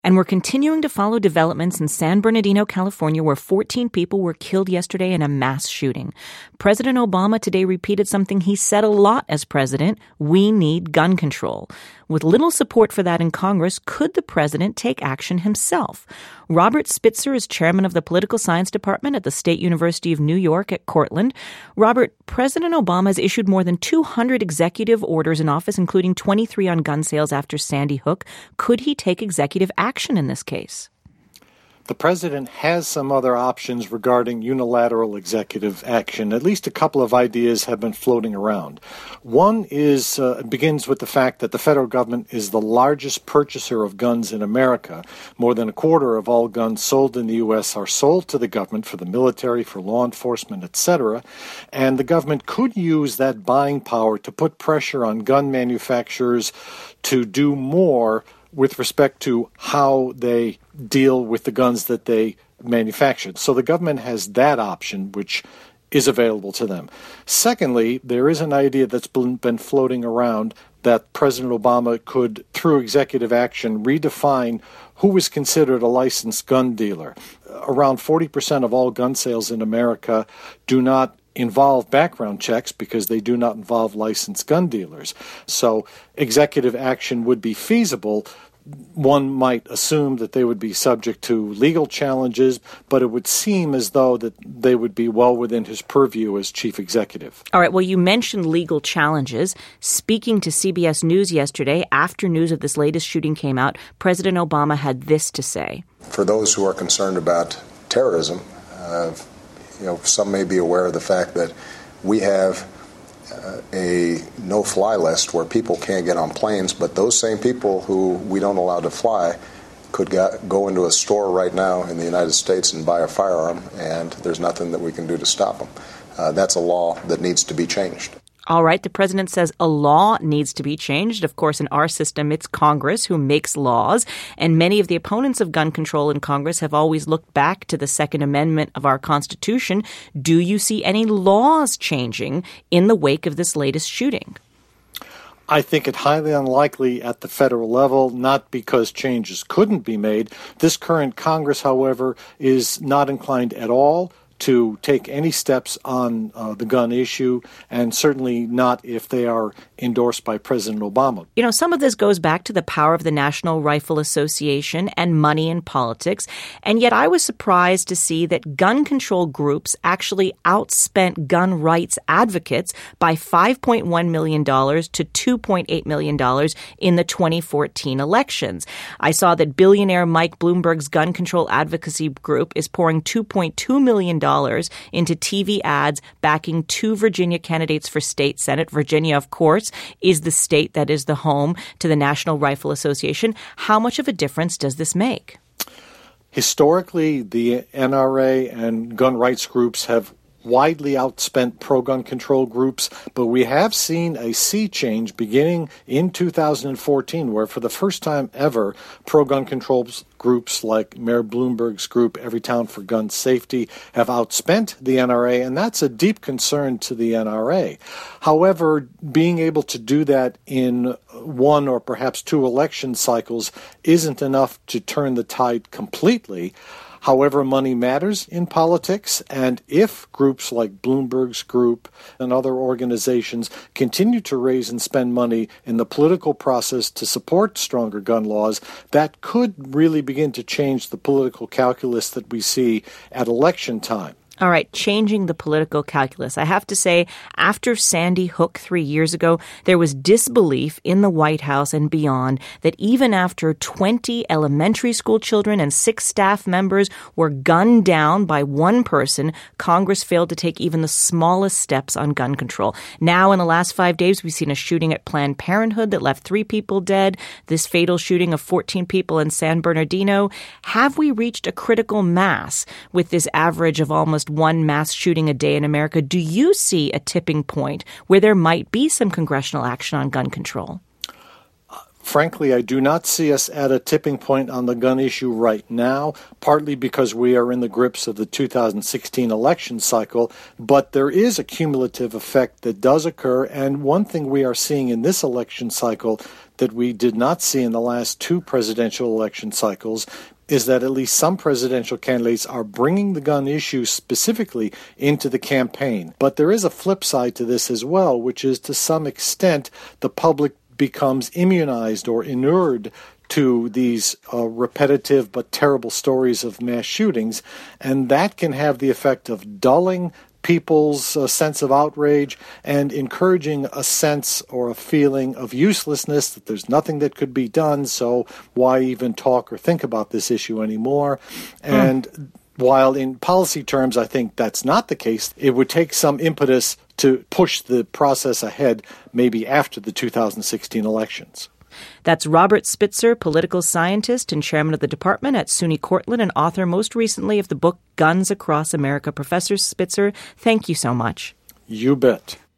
And we're continuing to follow developments in San Bernardino, California, where 14 people were killed yesterday in a mass shooting. President Obama today repeated something he said a lot as president: we need gun control. With little support for that in Congress, could the president take action himself? Robert Spitzer is chairman of the Political Science Department at the State University of New York at Cortland. Robert, President Obama has issued more than 200 executive orders in office, including 23 on gun sales after Sandy Hook. Could he take executive action in this case? The president has some other options regarding unilateral executive action. At least a couple of ideas have been floating around. One begins with the fact that the federal government is the largest purchaser of guns in America. More than a quarter of all guns sold in the U.S. are sold to the government for the military, for law enforcement, etc. And the government could use that buying power to put pressure on gun manufacturers to do more with respect to how they deal with the guns that they manufactured. So the government has that option, which is available to them. Secondly, there is an idea that's been floating around that President Obama could, through executive action, redefine who is considered a licensed gun dealer. Around 40% of all gun sales in America do not involve background checks because they do not involve licensed gun dealers. So executive action would be feasible. One might assume that they would be subject to legal challenges, but it would seem as though that they would be well within his purview as chief executive. All right. Well, you mentioned legal challenges. Speaking to CBS News yesterday, after news of this latest shooting came out, President Obama had this to say. For those who are concerned about terrorism, some may be aware of the fact that we have a no-fly list where people can't get on planes, but those same people who we don't allow to fly could go into a store right now in the United States and buy a firearm, and there's nothing that we can do to stop them. That's a law that needs to be changed. All right. The president says a law needs to be changed. Of course, in our system, it's Congress who makes laws. And many of the opponents of gun control in Congress have always looked back to the Second Amendment of our Constitution. Do you see any laws changing in the wake of this latest shooting? I think it highly unlikely at the federal level, not because changes couldn't be made. This current Congress, however, is not inclined at all to take any steps on the gun issue, and certainly not if they are endorsed by President Obama. You know, some of this goes back to the power of the National Rifle Association and money in politics, and yet I was surprised to see that gun control groups actually outspent gun rights advocates by $5.1 million to $2.8 million in the 2014 elections. I saw that billionaire Mike Bloomberg's gun control advocacy group is pouring $2.2 million into TV ads backing two Virginia candidates for state senate. Virginia, of course, is the state that is the home to the National Rifle Association. How much of a difference does this make? Historically, the NRA and gun rights groups have widely outspent pro-gun control groups, but we have seen a sea change beginning in 2014, where for the first time ever, pro-gun control groups like Mayor Bloomberg's group, Everytown for Gun Safety, have outspent the NRA, and that's a deep concern to the NRA. However, being able to do that in one or perhaps two election cycles isn't enough to turn the tide completely. However, money matters in politics, and if groups like Bloomberg's group and other organizations continue to raise and spend money in the political process to support stronger gun laws, that could really begin to change the political calculus that we see at election time. All right, changing the political calculus. I have to say, after Sandy Hook 3 years ago, there was disbelief in the White House and beyond that even after 20 elementary school children and 6 staff members were gunned down by one person, Congress failed to take even the smallest steps on gun control. Now, in the last 5 days, we've seen a shooting at Planned Parenthood that left 3 people dead, this fatal shooting of 14 people in San Bernardino. Have we reached a critical mass with this average of almost one mass shooting a day in America? Do you see a tipping point where there might be some congressional action on gun control? Frankly, I do not see us at a tipping point on the gun issue right now, partly because we are in the grips of the 2016 election cycle, but there is a cumulative effect that does occur, and one thing we are seeing in this election cycle that we did not see in the last two presidential election cycles is that at least some presidential candidates are bringing the gun issue specifically into the campaign. But there is a flip side to this as well, which is to some extent the public becomes immunized or inured to these repetitive but terrible stories of mass shootings, and that can have the effect of dulling people's sense of outrage and encouraging a sense or a feeling of uselessness, that there's nothing that could be done, so why even talk or think about this issue anymore? And while in policy terms I think that's not the case, it would take some impetus to push the process ahead maybe after the 2016 elections. That's Robert Spitzer, political scientist and chairman of the department at SUNY Cortland and author most recently of the book Guns Across America. Professor Spitzer, thank you so much. You bet.